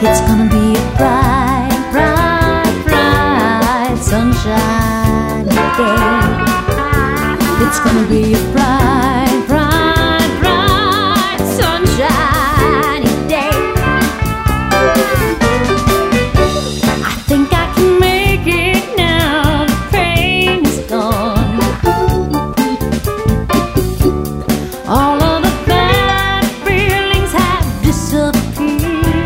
It's gonna be a bright, bright, bright sunshiny day. It's gonna be a bright, bright, bright sunshiny day. I think I can make it now. The pain is gone. All of the bad feelings have disappeared.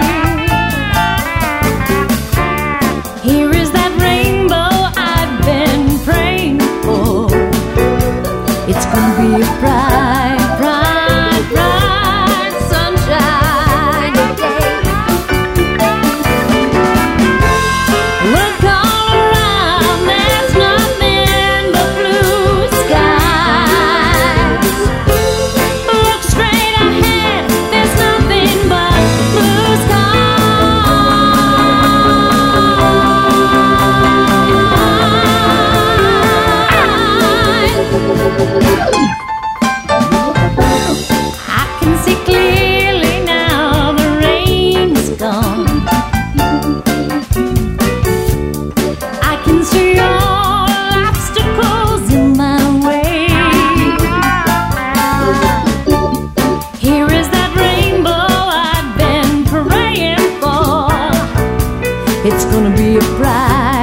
Here is that rainbow I've been praying for. It's gonna be a bright, bright, bright sunshiny day. Look all around, there's nothing but blue skies. Look straight ahead, there's nothing but blue skies. I can see clearly now, the rain is gone. I can see all obstacles in my way. Here is that rainbow I've been praying for. It's gonna be a bright,